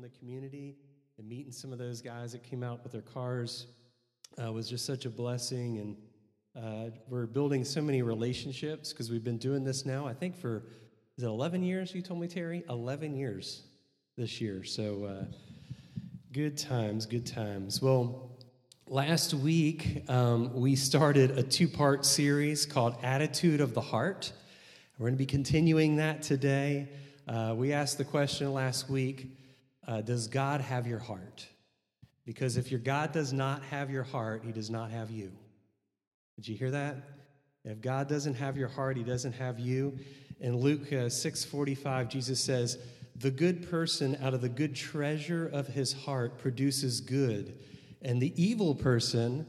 the community and meeting some of those guys that came out with their cars was just such a blessing. And we're building so many relationships because we've been doing this now, I think is it 11 years you told me, Terry? 11 years this year. So good times, good times. Well, last week we started a 2-part series called Attitude of the Heart. We're going to be continuing that today. We asked the question last week, does God have your heart? Because if your God does not have your heart, he does not have you. Did you hear that? If God doesn't have your heart, he doesn't have you. In Luke 6:45, Jesus says, the good person out of the good treasure of his heart produces good, and the evil person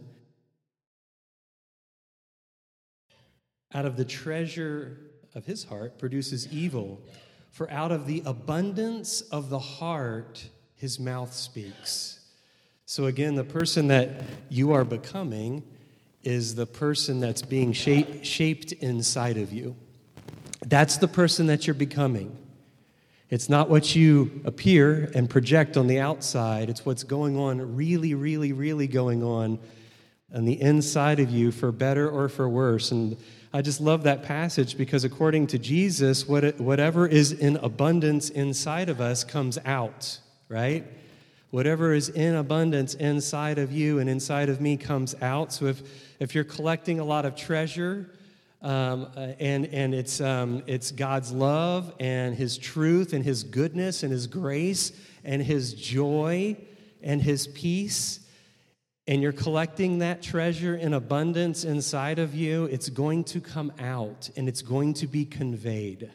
out of the treasure of his heart produces evil. For out of the abundance of the heart, his mouth speaks. So again, the person that you are becoming is the person that's being shaped inside of you. That's the person that you're becoming. It's not what you appear and project on the outside. It's what's going on, really, really, really going on the inside of you, for better or for worse. And I just love that passage because according to Jesus, whatever is in abundance inside of us comes out, right? Whatever is in abundance inside of you and inside of me comes out. So if you're collecting a lot of treasure, and it's God's love and his truth and his goodness and his grace and his joy and his peace, and you're collecting that treasure in abundance inside of you, it's going to come out and it's going to be conveyed.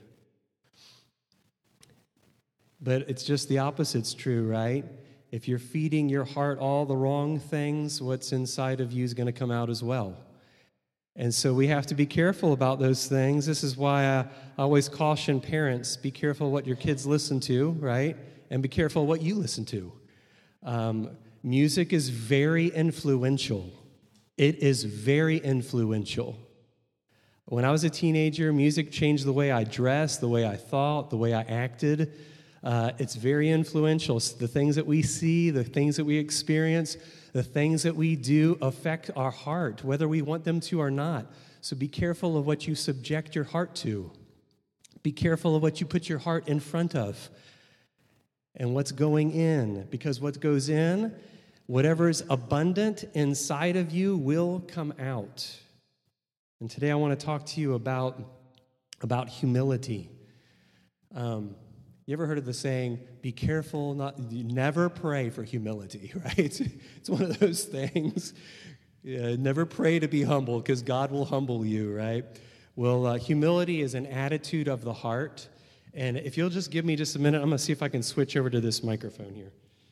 But it's just the opposite's true, right? If you're feeding your heart all the wrong things, what's inside of you is going to come out as well. And so we have to be careful about those things. This is why I always caution parents, be careful what your kids listen to, right? And be careful what you listen to. Music is very influential. It is very influential. When I was a teenager, music changed the way I dressed, the way I thought, the way I acted. It's very influential. So the things that we see, the things that we experience, the things that we do affect our heart, whether we want them to or not. So be careful of what you subject your heart to. Be careful of what you put your heart in front of and what's going in. Because what goes in, whatever is abundant inside of you will come out. And today I want to talk to you about humility. You ever heard of the saying, be careful, you never pray for humility, right? It's one of those things. Never pray to be humble because God will humble you, right? Well, humility is an attitude of the heart. And if you'll just give me just a minute, I'm going to see if I can switch over to this microphone here.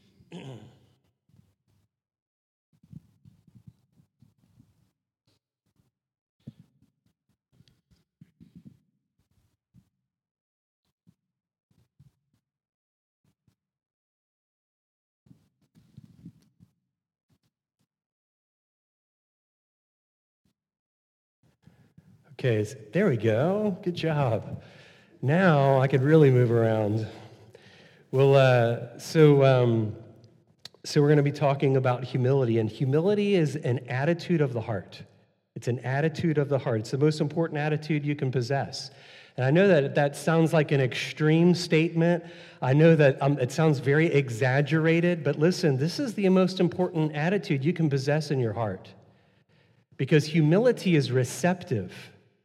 Okay, there we go. Good job. Now I could really move around. Well, so we're going to be talking about humility, and humility is an attitude of the heart. It's an attitude of the heart. It's the most important attitude you can possess. And I know that sounds like an extreme statement. I know that it sounds very exaggerated, but listen, this is the most important attitude you can possess in your heart. Because humility is receptive.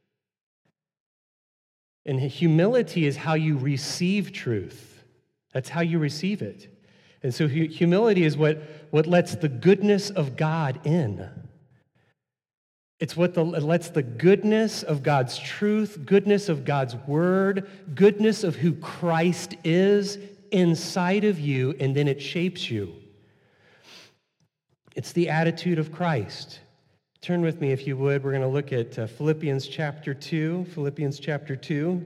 And humility is how you receive truth. That's how you receive it. And so humility is what lets the goodness of God in. It's what lets the goodness of God's truth, goodness of God's word, goodness of who Christ is inside of you, and then it shapes you. It's the attitude of Christ. Turn with me, if you would. We're going to look at Philippians chapter 2. Philippians chapter 2.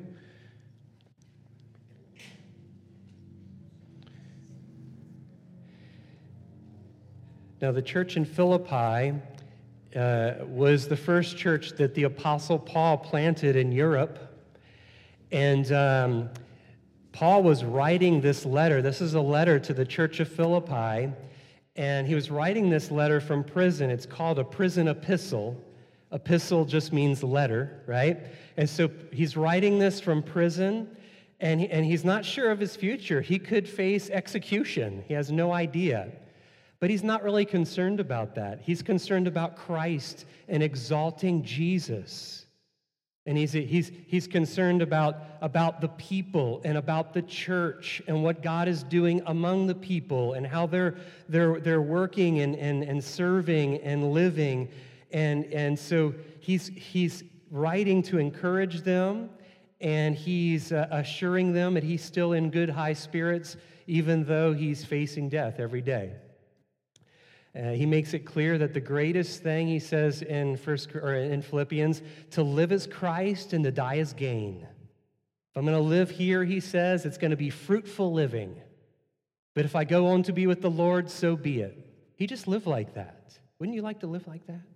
Now, the church in Philippi was the first church that the Apostle Paul planted in Europe. And Paul was writing this letter. This is a letter to the church of Philippi, and he was writing this letter from prison. It's called a prison epistle. Epistle just means letter, right? And so he's writing this from prison, and he's not sure of his future. He could face execution. He has no idea. But he's not really concerned about that. He's concerned about Christ and exalting Jesus. And he's concerned about the people and about the church and what God is doing among the people and how they're working and serving and living. And so he's writing to encourage them, and he's assuring them that he's still in good high spirits even though he's facing death every day. He makes it clear that the greatest thing, he says in Philippians, to live is Christ and to die is gain. If I'm going to live here, he says, it's going to be fruitful living. But if I go on to be with the Lord, so be it. He just lived like that. Wouldn't you like to live like that?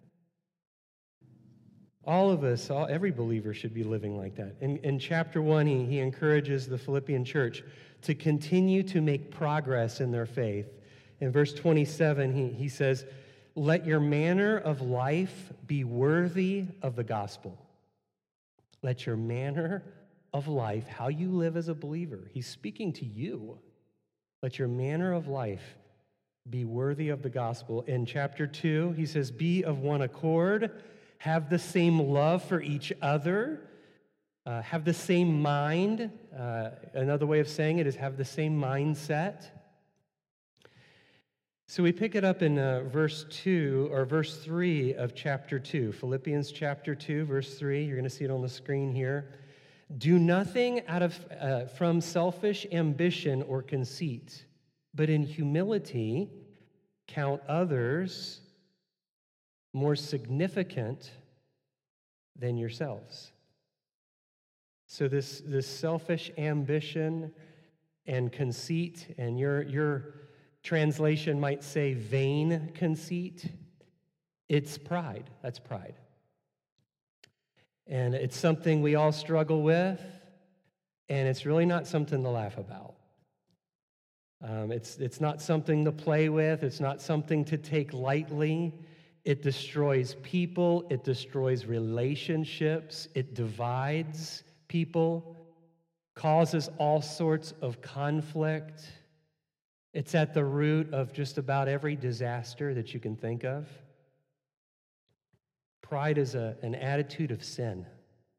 All of us, every believer should be living like that. In chapter 1, he encourages the Philippian church to continue to make progress in their faith. In verse 27, he says, let your manner of life be worthy of the gospel. Let your manner of life, how you live as a believer, he's speaking to you. Let your manner of life be worthy of the gospel. In chapter 2, he says, be of one accord, have the same love for each other, have the same mind. Another way of saying it is have the same mindset. So we pick it up in verse 3 of chapter 2, Philippians chapter 2, verse 3. You're going to see it on the screen here. Do nothing from selfish ambition or conceit, but in humility count others more significant than yourselves. So this selfish ambition and conceit, and your translation might say vain conceit, it's pride. That's pride. And it's something we all struggle with, and it's really not something to laugh about. It's not something to play with. It's not something to take lightly. It destroys people. It destroys relationships. It divides people, causes all sorts of conflict. It's at the root of just about every disaster that you can think of. Pride is an attitude of sin.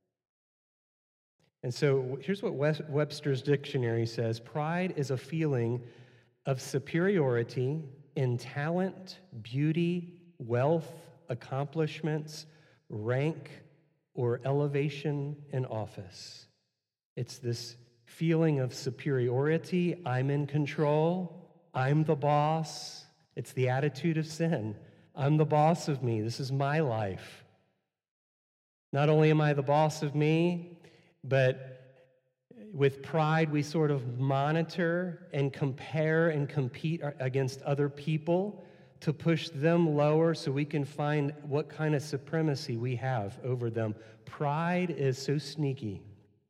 And so here's what Webster's dictionary says. Pride is a feeling of superiority in talent, beauty, wealth, accomplishments, rank, or elevation in office. It's this feeling of superiority. I'm in control. I'm the boss. It's the attitude of sin. I'm the boss of me. This is my life. Not only am I the boss of me, but with pride, we sort of monitor and compare and compete against other people to push them lower so we can find what kind of supremacy we have over them. Pride is so sneaky,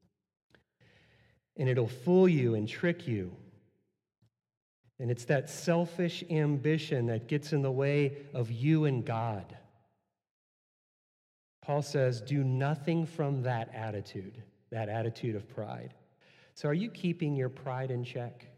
and it'll fool you and trick you. And it's that selfish ambition that gets in the way of you and God. Paul says, do nothing from that attitude of pride. So are you keeping your pride in check?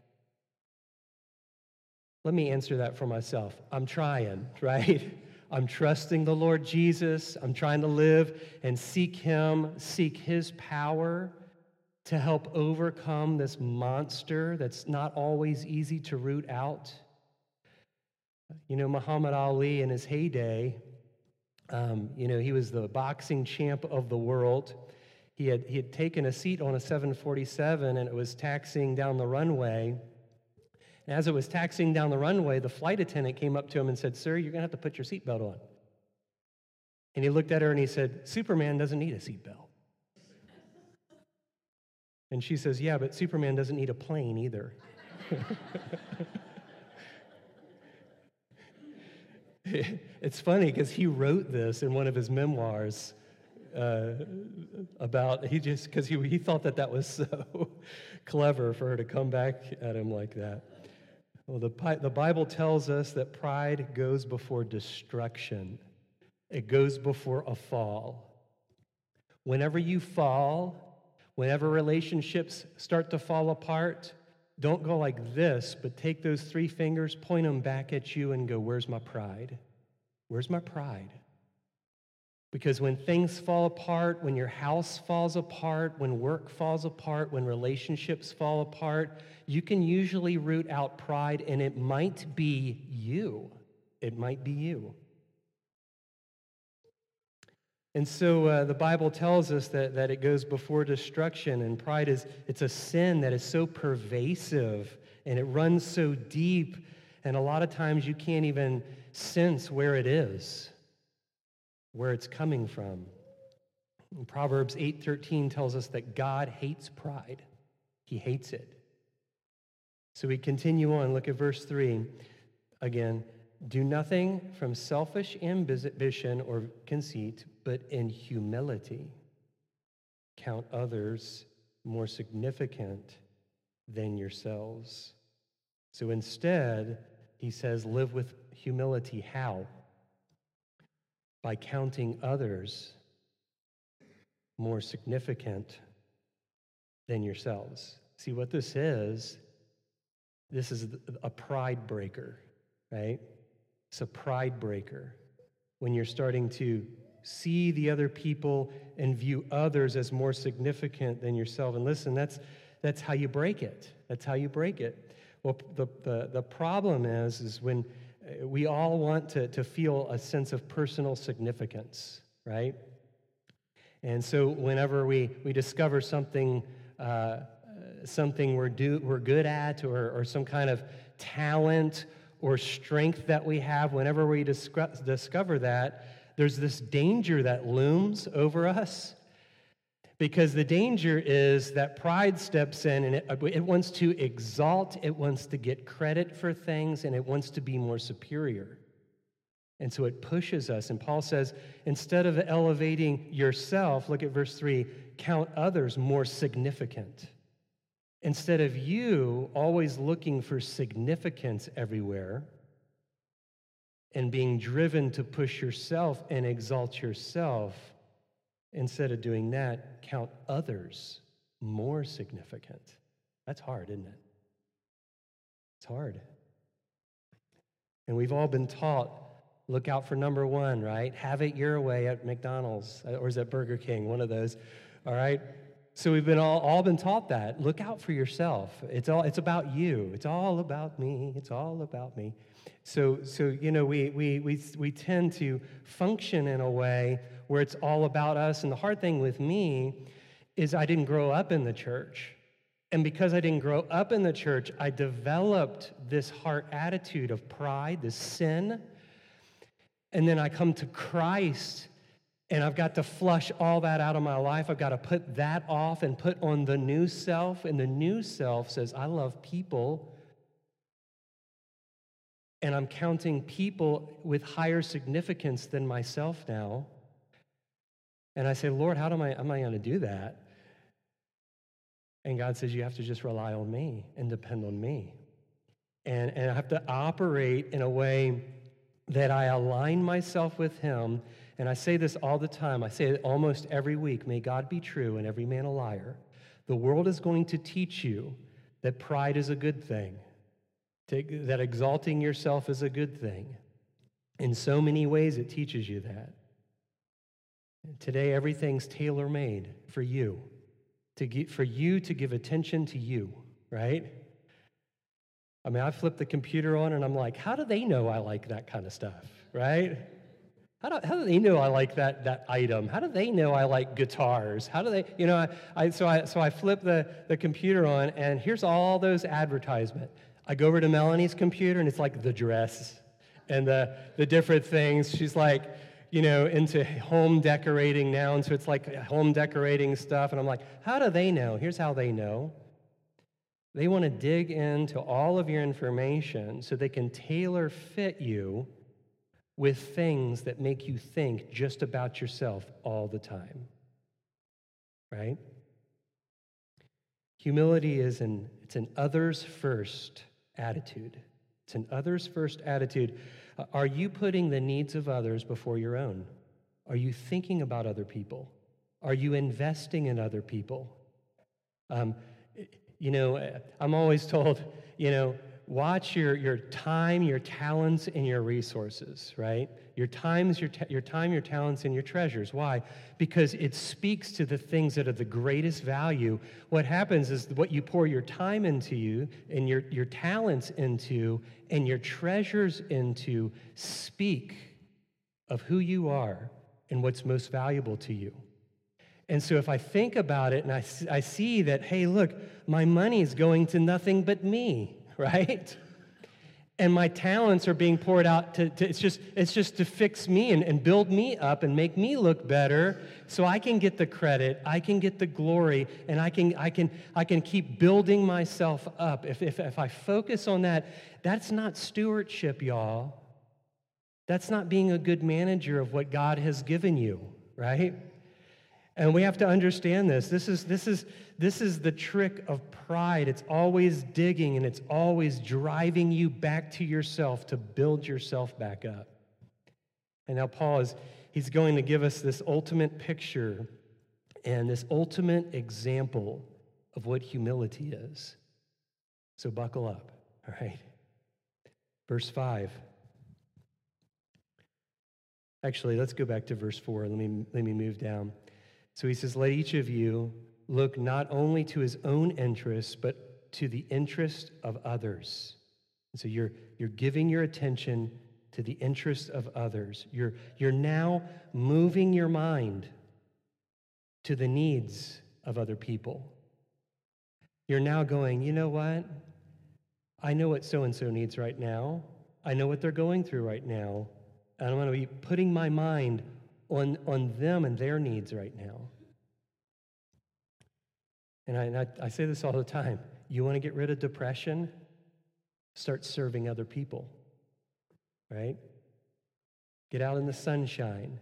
Let me answer that for myself. I'm trying, right? I'm trusting the Lord Jesus. I'm trying to live and seek Him, seek His power to help overcome this monster that's not always easy to root out. You know, Muhammad Ali in his heyday, he was the boxing champ of the world. He had taken a seat on a 747, and it was taxiing down the runway. And as it was taxiing down the runway, the flight attendant came up to him and said, "Sir, you're going to have to put your seatbelt on." And he looked at her and he said, "Superman doesn't need a seatbelt." And she says, "Yeah, but Superman doesn't need a plane either." It's funny because he wrote this in one of his memoirs. about, because he thought that was so clever for her to come back at him like that. Well, the Bible tells us that pride goes before destruction. It goes before a fall. Whenever you fall, whenever relationships start to fall apart, don't go like this, but take those 3 fingers, point them back at you, and go, where's my pride? Where's my pride? Because when things fall apart, when your house falls apart, when work falls apart, when relationships fall apart, you can usually root out pride, and it might be you. It might be you. And so the Bible tells us that it goes before destruction, and pride it's a sin that is so pervasive, and it runs so deep, and a lot of times you can't even sense where it is, where it's coming from. And Proverbs 8:13 tells us that God hates pride. He hates it. So we continue on. Look at verse 3 again. Do nothing from selfish ambition or conceit, but in humility count others more significant than yourselves. So instead, he says, live with humility. How? By counting others more significant than yourselves. See, what this is a pride breaker, right? It's a pride breaker. When you're starting to see the other people and view others as more significant than yourself. And listen, that's how you break it. That's how you break it. Well, the problem is when we all want to feel a sense of personal significance, right? And so whenever we discover something we're good at, or some kind of talent or strength that we have, whenever we discover that, there's this danger that looms over us. Because the danger is that pride steps in, and it wants to exalt, it wants to get credit for things, and it wants to be more superior. And so it pushes us. And Paul says, instead of elevating yourself, look at verse 3, count others more significant. Instead of you always looking for significance everywhere and being driven to push yourself and exalt yourself, instead of doing that, count others more significant. That's hard, isn't it? It's hard. And we've all been taught, look out for number 1, right? Have it your way at McDonald's, or is that Burger King? One of those, all right? So we've been all been taught that. Look out for yourself. It's about you. It's all about me. It's all about me. So you know, we tend to function in a way where it's all about us. And the hard thing with me is I didn't grow up in the church. And because I didn't grow up in the church, I developed this heart attitude of pride, this sin. And then I come to Christ, and I've got to flush all that out of my life. I've got to put that off and put on the new self. And the new self says, I love people. And I'm counting people with higher significance than myself now. And I say, Lord, how am I going to do that? And God says, you have to just rely on me and depend on me. And I have to operate in a way that I align myself with him. And I say this all the time. I say it almost every week. May God be true and every man a liar. The world is going to teach you that pride is a good thing, that exalting yourself is a good thing. In so many ways, it teaches you that. Today, everything's tailor-made for you, for you to give attention to you, right? I mean, I flip the computer on, and I'm like, how do they know I like that kind of stuff, right? How do they know I like that item? How do they know I like guitars? How do they, you know, so I flip the computer on, and here's all those advertisements. I go over to Melanie's computer, and it's like the dress and the different things. She's like, you know, into home decorating now, and so it's like home decorating stuff, and I'm like, how do they know? Here's how they know. They want to dig into all of your information so they can tailor fit you with things that make you think just about yourself all the time, right? Humility is it's an others first attitude. It's an others first attitude. Are you putting the needs of others before your own? Are you thinking about other people? Are you investing in other people? I'm always told, watch your time, your talents, and your resources, right? Your time, your talents, and your treasures. Why? Because it speaks to the things that are the greatest value. What happens is what you pour your time into and your talents into and your treasures into speak of who you are and what's most valuable to you. And so if I think about it and I see that, hey, look, my money is going to nothing but me, right? And my talents are being poured out it's just to fix me and build me up and make me look better so I can get the credit, I can get the glory, and I can keep building myself up. If I focus on that, that's not stewardship, y'all. That's not being a good manager of what God has given you, right? And we have to understand this. This is the trick of pride. It's always digging and it's always driving you back to yourself to build yourself back up. And now Paul he's going to give us this ultimate picture and this ultimate example of what humility is. So buckle up, all right? Verse 5. Actually, let's go back to verse 4. Let me move down. So he says, let each of you look not only to his own interests, but to the interest of others. And so you're giving your attention to the interest of others. You're now moving your mind to the needs of other people. You're now going, you know what? I know what so-and-so needs right now. I know what they're going through right now. And I'm going to be putting my mind on them and their needs right now. And I say this all the time. You want to get rid of depression? Start serving other people, right? Get out in the sunshine.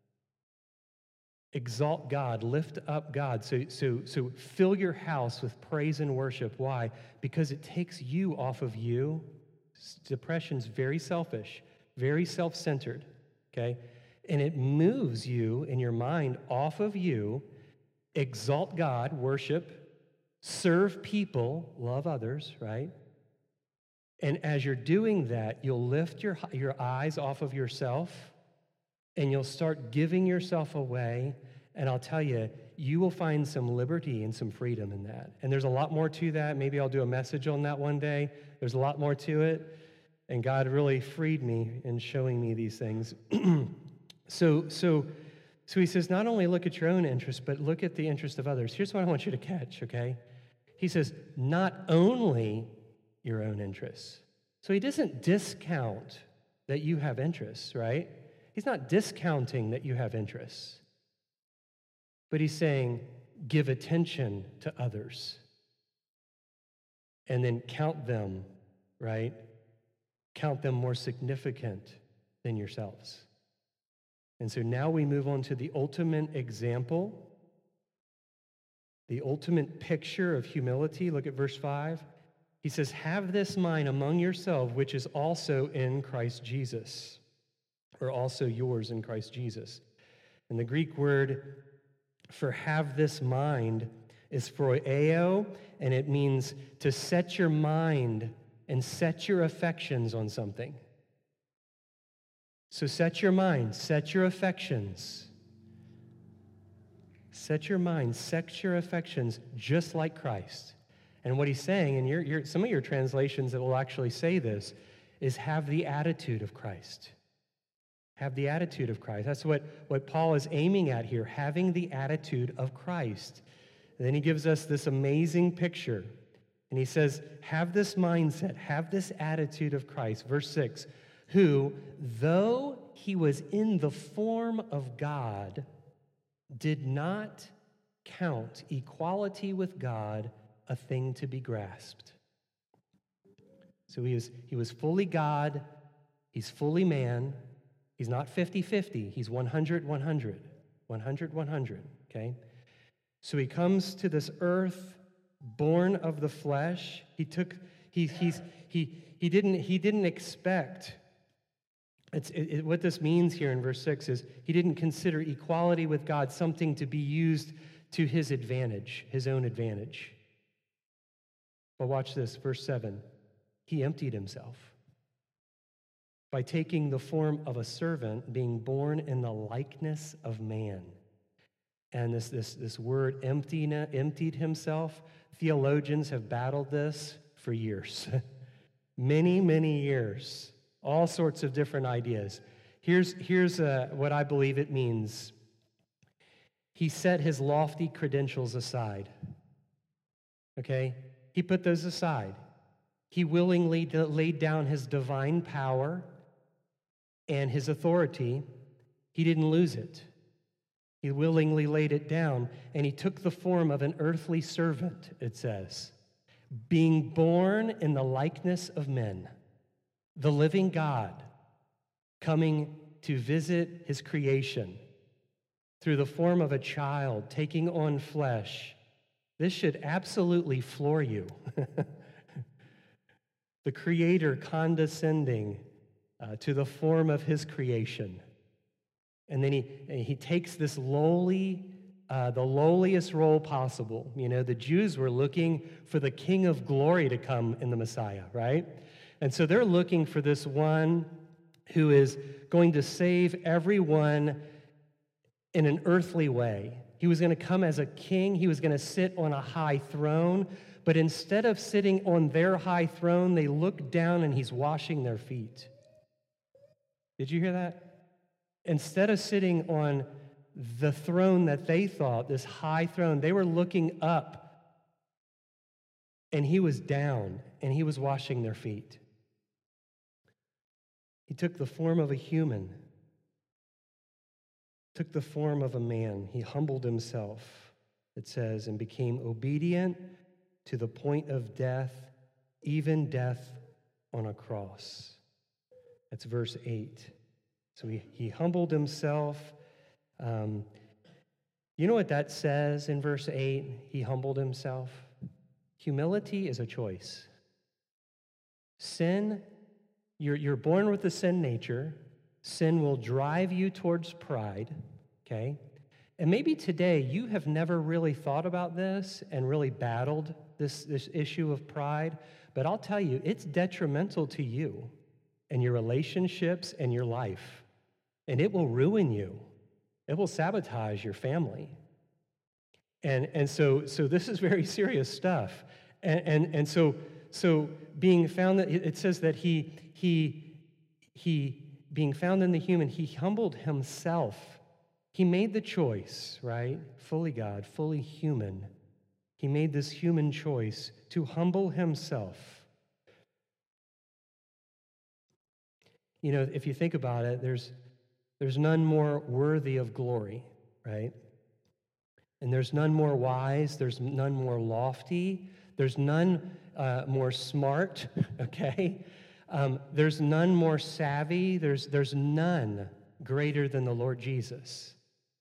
Exalt God. Lift up God. So fill your house with praise and worship. Why? Because it takes you off of you. Depression's very selfish, very self-centered, okay? And it moves you in your mind off of you. Exalt God, worship, serve people, love others, right? And as you're doing that, you'll lift your eyes off of yourself and you'll start giving yourself away. And I'll tell you, you will find some liberty and some freedom in that. And there's a lot more to that. Maybe I'll do a message on that one day. There's a lot more to it. And God really freed me in showing me these things. So he says, not only look at your own interest, but look at the interest of others. Here's what I want you to catch, okay? He says, not only your own interests. So he doesn't discount that you have interests, right? He's not discounting that you have interests. But he's saying, give attention to others. And then count them, right? Count them more significant than yourselves. And so now we move on to the ultimate example, the ultimate picture of humility. Look at verse 5. He says, have this mind among yourselves, which is also in Christ Jesus, or also yours in Christ Jesus. And the Greek word for have this mind is phroeo, and it means to set your mind and set your affections on something. So set your mind, set your affections. Set your mind, set your affections just like Christ. And what he's saying, and some of your translations that will actually say this, is have the attitude of Christ. Have the attitude of Christ. That's what Paul is aiming at here, having the attitude of Christ. And then he gives us this amazing picture. And he says, have this mindset, have this attitude of Christ. Verse 6, who, though he was in the form of God, did not count equality with God a thing to be grasped. So he was fully God, he's fully man, He's not 50-50. He's 100-100. 100-100, okay? So he comes to this earth, born of the flesh. He didn't expect. What this means here in verse 6 is he didn't consider equality with God something to be used to his advantage, his own advantage. But watch this, verse 7. He emptied himself by taking the form of a servant, being born in the likeness of man. And this word emptied himself, theologians have battled this for years. Many, many years. All sorts of different ideas. Here's what I believe it means. He set his lofty credentials aside. Okay? He put those aside. He willingly laid down his divine power and his authority. He didn't lose it. He willingly laid it down, and he took the form of an earthly servant, it says, being born in the likeness of men, the living God coming to visit his creation through the form of a child, taking on flesh. This should absolutely floor you. The Creator condescending to the form of his creation. And then he takes this lowly, the lowliest role possible. You know, the Jews were looking for the King of glory to come in the Messiah, right? And so they're looking for this one who is going to save everyone in an earthly way. He was going to come as a king. He was going to sit on a high throne. But instead of sitting on their high throne, they look down and he's washing their feet. Did you hear that? Instead of sitting on the throne that they thought, this high throne, they were looking up, and he was down, and he was washing their feet. He took the form of a human, took the form of a man. He humbled himself, it says, and became obedient to the point of death, even death on a cross. That's verse 8. So he humbled himself. You know what that says in verse 8? He humbled himself. Humility is a choice. Sin, you're born with a sin nature. Sin will drive you towards pride, okay? And maybe today you have never really thought about this and really battled this issue of pride, but I'll tell you, it's detrimental to you and your relationships and your life. And it will ruin you. It will sabotage your family. And so this is very serious stuff. And so being found that it says that he being found in the human, he humbled himself. He made the choice, right? Fully God, fully human. He made this human choice to humble himself. You know, if you think about it, there's none more worthy of glory, right? And there's none more wise, there's none more lofty, there's none more smart, okay? There's none more savvy, there's none greater than the Lord Jesus.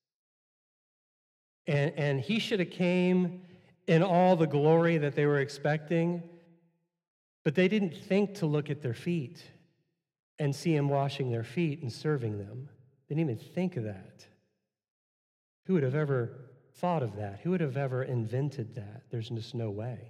And he should have came in all the glory that they were expecting, but they didn't think to look at their feet and see him washing their feet and serving them. They didn't even think of that. Who would have ever thought of that? Who would have ever invented that? There's just no way.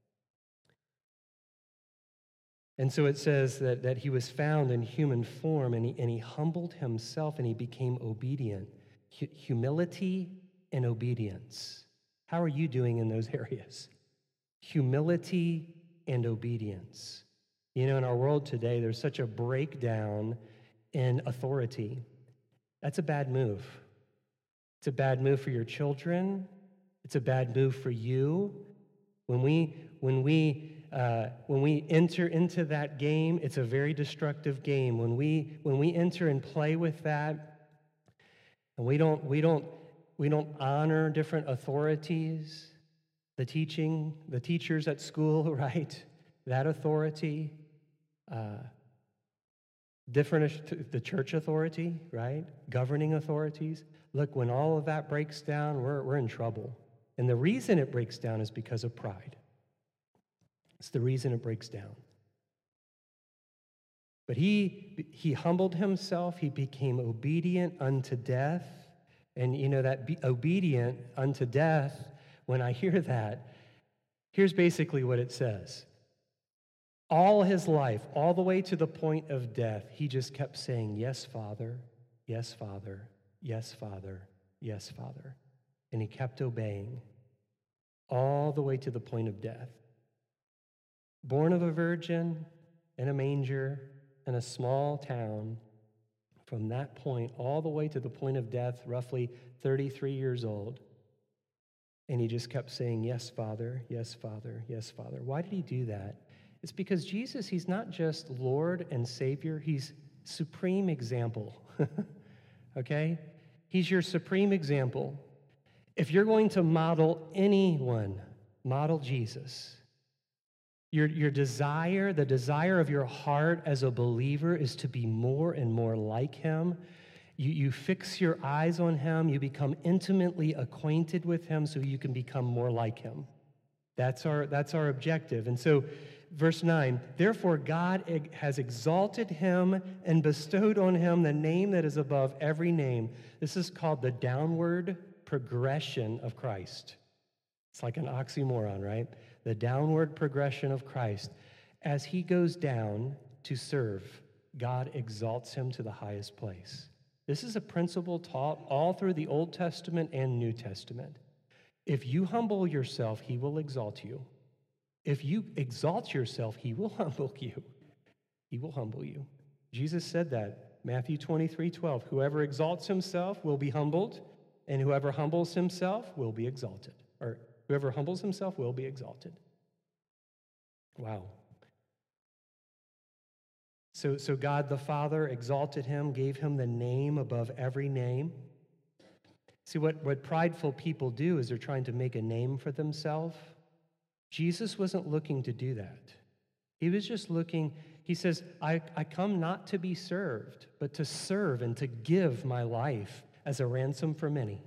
And so it says that he was found in human form, and he humbled himself, and he became obedient. Humility and obedience. How are you doing in those areas? Humility and obedience. You know, in our world today, there's such a breakdown in authority. That's a bad move. It's a bad move for your children. It's a bad move for you. When we enter into that game, it's a very destructive game. When we enter and play with that, and we don't honor different authorities, the teachers at school, right? That authority, Different, the church authority, right? Governing authorities. Look, when all of that breaks down, we're in trouble. And the reason it breaks down is because of pride. It's the reason it breaks down. But he humbled himself. He became obedient unto death. And you know that obedient unto death, when I hear that, here's basically what it says. All his life, all the way to the point of death, he just kept saying, yes, Father, yes, Father, yes, Father, yes, Father. And he kept obeying all the way to the point of death. Born of a virgin in a manger in a small town, from that point all the way to the point of death, roughly 33 years old. And he just kept saying, yes, Father, yes, Father, yes, Father. Why did he do that? It's because Jesus, he's not just Lord and Savior, he's supreme example, okay? He's your supreme example. If you're going to model anyone, model Jesus. Your desire, the desire of your heart as a believer is to be more and more like him. You fix your eyes on him, you become intimately acquainted with him so you can become more like him. That's our objective. And so, verse 9, therefore God has exalted him and bestowed on him the name that is above every name. This is called the downward progression of Christ. It's like an oxymoron, right? The downward progression of Christ. As he goes down to serve, God exalts him to the highest place. This is a principle taught all through the Old Testament and New Testament. If you humble yourself, he will exalt you. If you exalt yourself, he will humble you. He will humble you. Jesus said that, Matthew 23:12. Whoever exalts himself will be humbled, and whoever humbles himself will be exalted. Or whoever humbles himself will be exalted. Wow. So God the Father exalted him, gave him the name above every name. See, what prideful people do is they're trying to make a name for themselves. Jesus wasn't looking to do that. He was just looking, he says, I come not to be served, but to serve and to give my life as a ransom for many.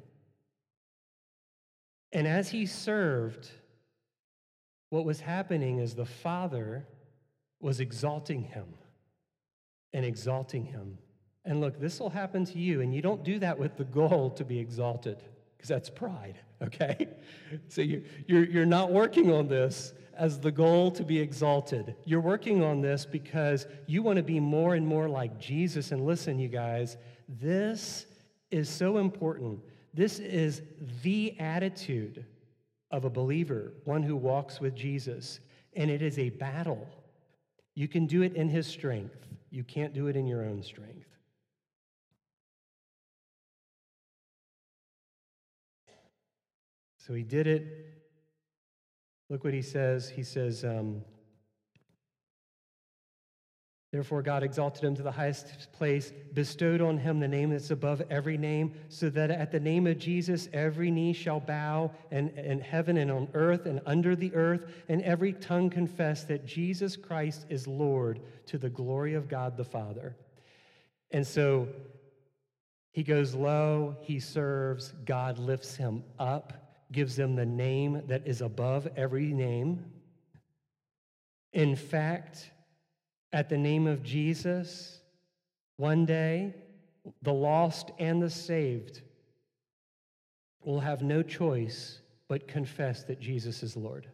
And as he served, what was happening is the Father was exalting him and exalting him. And look, this will happen to you, and you don't do that with the goal to be exalted, because that's pride, okay? So you're not working on this as the goal to be exalted. You're working on this because you want to be more and more like Jesus. And listen, you guys, this is so important. This is the attitude of a believer, one who walks with Jesus, and it is a battle. You can do it in his strength. You can't do it in your own strength. So he did it. Look what he says. He says, therefore God exalted him to the highest place, bestowed on him the name that's above every name, so that at the name of Jesus every knee shall bow, and in heaven and on earth and under the earth, and every tongue confess that Jesus Christ is Lord, to the glory of God the Father. And so he goes low, he serves, God lifts him up, gives him the name that is above every name. In fact, at the name of Jesus, one day, the lost and the saved will have no choice but confess that Jesus is Lord.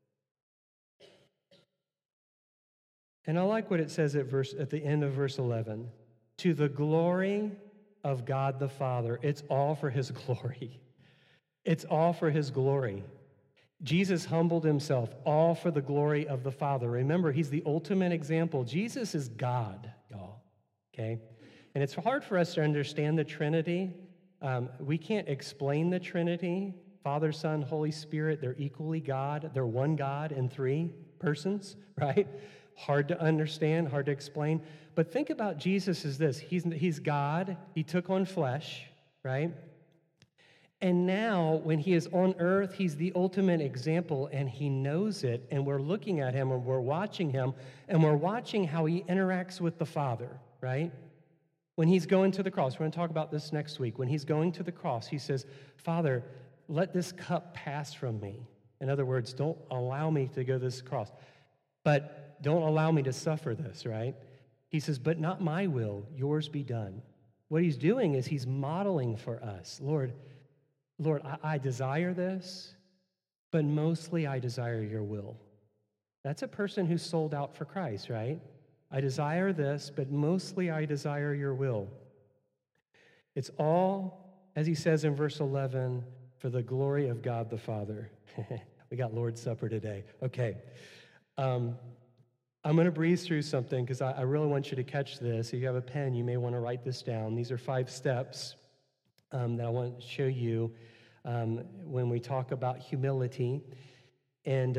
And I like what it says at the end of verse 11. To the glory of God the Father. It's all for his glory. It's all for his glory. Jesus humbled himself, all for the glory of the Father. Remember, he's the ultimate example. Jesus is God, y'all, okay? And it's hard for us to understand the Trinity. We can't explain the Trinity. Father, Son, Holy Spirit, they're equally God. They're one God in three persons, right? Hard to understand, hard to explain. But think about Jesus as this. He's God. He took on flesh, right? And now, when he is on earth, he's the ultimate example, and he knows it. And we're looking at him, and we're watching him, and we're watching how he interacts with the Father, right? When he's going to the cross, we're going to talk about this next week. When he's going to the cross, he says, Father, let this cup pass from me. In other words, don't allow me to go to this cross, but don't allow me to suffer this, right? He says, but not my will, yours be done. What he's doing is he's modeling for us, Lord, I desire this, but mostly I desire your will. That's a person who's sold out for Christ, right? I desire this, but mostly I desire your will. It's all, as he says in verse 11, for the glory of God the Father. We got Lord's Supper today. Okay. I'm going to breeze through something because I really want you to catch this. If you have a pen, you may want to write this down. These are 5 steps that I want to show you when we talk about humility. And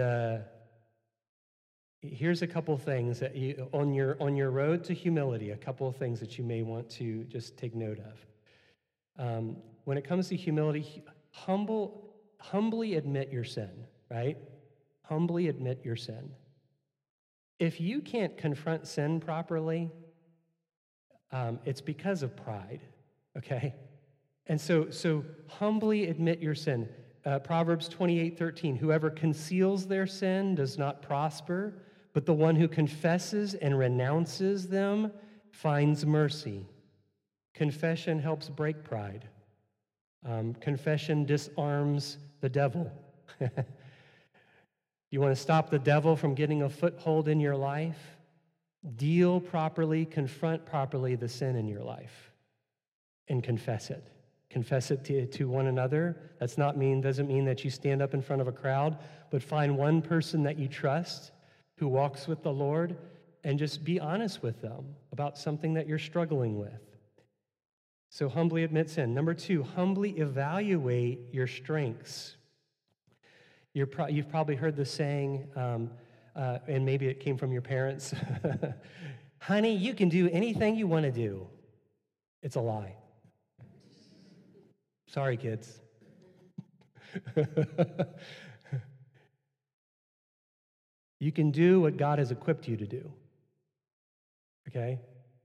here's a couple things that you, on your road to humility, a couple of things that you may want to just take note of. When it comes to humility, humbly admit your sin, right? Humbly admit your sin. If you can't confront sin properly, it's because of pride, okay? And so humbly admit your sin. Proverbs 28:13, whoever conceals their sin does not prosper, but the one who confesses and renounces them finds mercy. Confession helps break pride. Confession disarms the devil. You want to stop the devil from getting a foothold in your life? Deal properly, confront properly the sin in your life, and confess it. Confess it to one another. Doesn't mean that you stand up in front of a crowd, but find one person that you trust who walks with the Lord and just be honest with them about something that you're struggling with. So humbly admit sin. Number 2, humbly evaluate your strengths. You've probably heard the saying, and maybe it came from your parents, honey, you can do anything you want to do. It's a lie. Sorry, kids. You can do what God has equipped you to do, okay?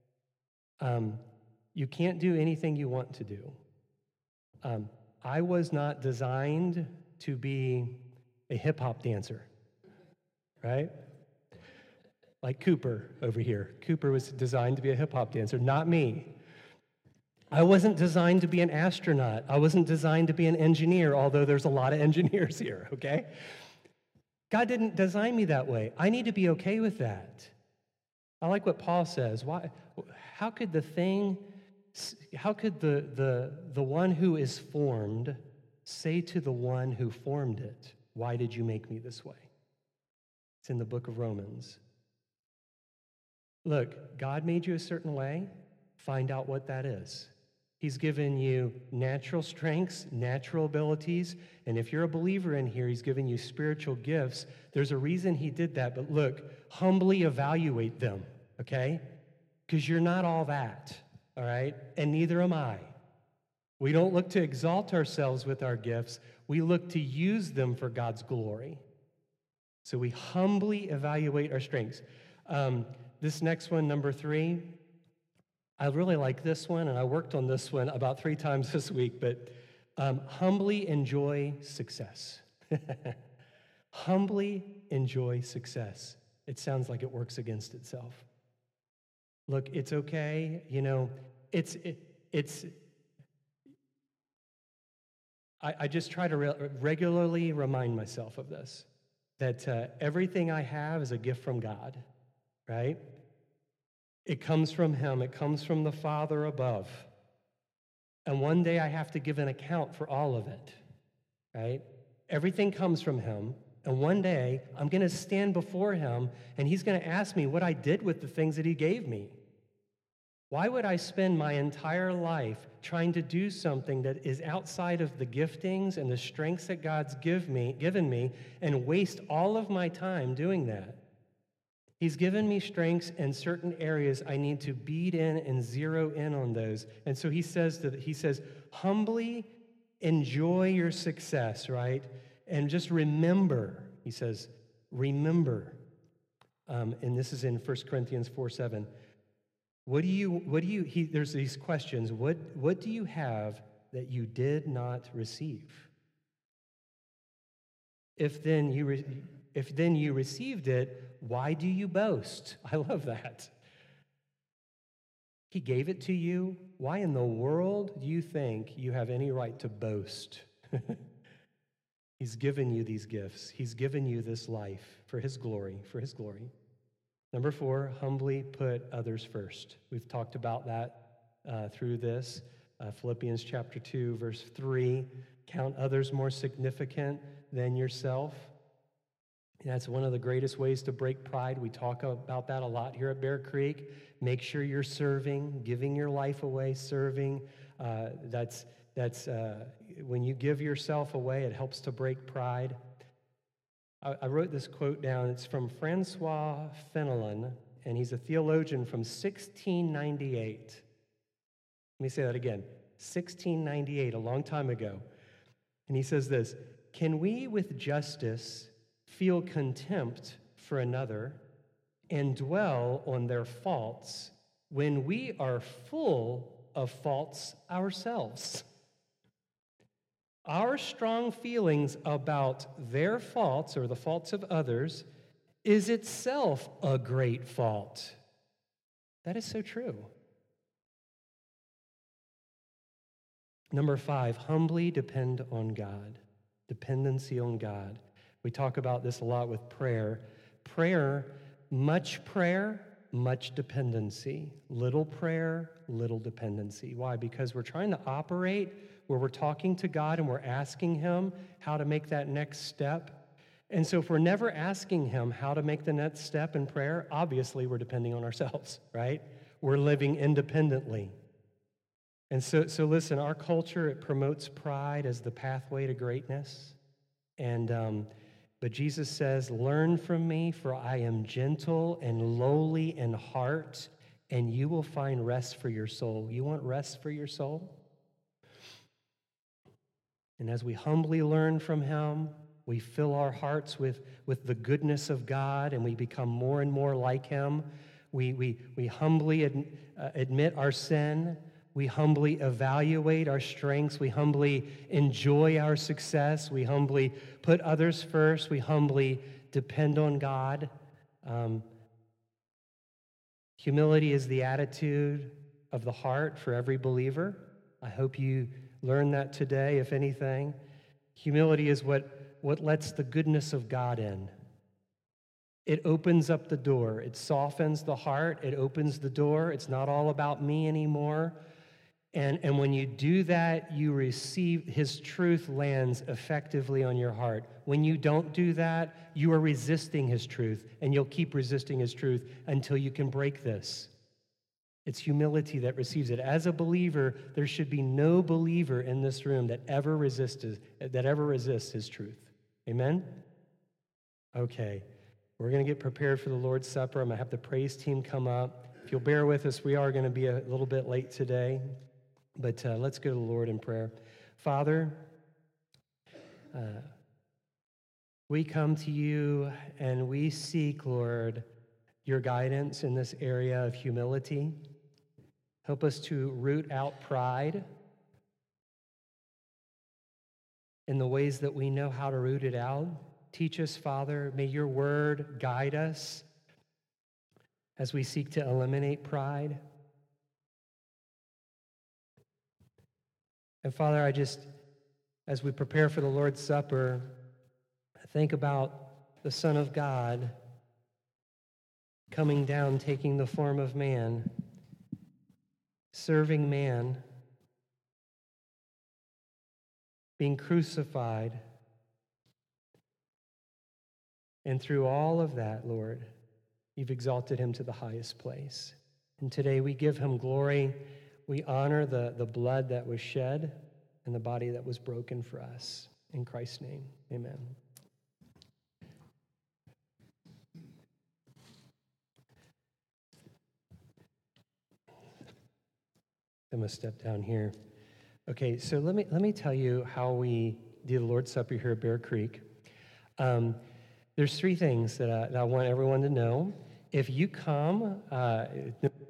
You can't do anything you want to do. I was not designed to be a hip-hop dancer, right? Like Cooper over here. Cooper was designed to be a hip-hop dancer, not me. I wasn't designed to be an astronaut. I wasn't designed to be an engineer, although there's a lot of engineers here, okay? God didn't design me that way. I need to be okay with that. I like what Paul says. How could the one who is formed say to the one who formed it, why did you make me this way? It's in the book of Romans. Look, God made you a certain way. Find out what that is. He's given you natural strengths, natural abilities, and if you're a believer in here, he's given you spiritual gifts. There's a reason he did that, but look, humbly evaluate them, okay? Because you're not all that, all right? And neither am I. We don't look to exalt ourselves with our gifts. We look to use them for God's glory. So we humbly evaluate our strengths. This next one, number 3, I really like this one, and I worked on this one about 3 times this week, but humbly enjoy success. Humbly enjoy success. It sounds like it works against itself. Look, it's okay. You know, I just try to regularly remind myself of this, that everything I have is a gift from God, right? It comes from him. It comes from the Father above. And one day I have to give an account for all of it, right? Everything comes from him. And one day I'm going to stand before him, and he's going to ask me what I did with the things that he gave me. Why would I spend my entire life trying to do something that is outside of the giftings and the strengths that God's given me and waste all of my time doing that? He's given me strengths in certain areas. I need to bead in and zero in on those. And so he says, humbly enjoy your success, right? And just remember, he says, remember. And this is in 1 Corinthians 4:7. There's these questions. What do you have that you did not receive? If then you received it, why do you boast? I love that. He gave it to you. Why in the world do you think you have any right to boast? He's given you these gifts. He's given you this life for his glory, Number 4, humbly put others first. We've talked about that through this. Philippians chapter 2, verse 3, count others more significant than yourself. That's one of the greatest ways to break pride. We talk about that a lot here at Bear Creek. Make sure you're serving, giving your life away, serving. That's when you give yourself away, it helps to break pride. I wrote this quote down. It's from Francois Fenelon, and he's a theologian from 1698. Let me say that again. 1698, a long time ago. And he says this: can we with justice feel contempt for another and dwell on their faults when we are full of faults ourselves? Our strong feelings about their faults or the faults of others is itself a great fault. That is so true. Number 5, humbly depend on God. Dependency on God. We talk about this a lot with prayer. Prayer, much dependency. Little prayer, little dependency. Why? Because we're trying to operate where we're talking to God and we're asking him how to make that next step. And so if we're never asking him how to make the next step in prayer, obviously we're depending on ourselves, right? We're living independently. And so listen, our culture, it promotes pride as the pathway to greatness. But Jesus says, learn from me, for I am gentle and lowly in heart, and you will find rest for your soul. You want rest for your soul? And as we humbly learn from him, we fill our hearts with the goodness of God, and we become more and more like him. We humbly admit our sin. We humbly evaluate our strengths. We humbly enjoy our success. We humbly put others first. We humbly depend on God. Humility is the attitude of the heart for every believer. I hope you learn that today, if anything. Humility is what lets the goodness of God in. It opens up the door. It softens the heart. It opens the door. It's not all about me anymore. And when you do that, you receive his truth lands effectively on your heart. When you don't do that, you are resisting his truth, and you'll keep resisting his truth until you can break this. It's humility that receives it. As a believer, there should be no believer in this room that ever resists his truth. Amen? Okay, we're going to get prepared for the Lord's Supper. I'm going to have the praise team come up. If you'll bear with us, we are going to be a little bit late today. But let's go to the Lord in prayer. Father, we come to you and we seek, Lord, your guidance in this area of humility. Help us to root out pride in the ways that we know how to root it out. Teach us, Father. May your word guide us as we seek to eliminate pride. And Father, as we prepare for the Lord's Supper, I think about the Son of God coming down, taking the form of man, serving man, being crucified. And through all of that, Lord, you've exalted him to the highest place. And today we give him glory. We honor the blood that was shed and the body that was broken for us. In Christ's name, amen. I'm going to step down here. Okay, so let me tell you how we do the Lord's Supper here at Bear Creek. There's three things that I want everyone to know. If you come,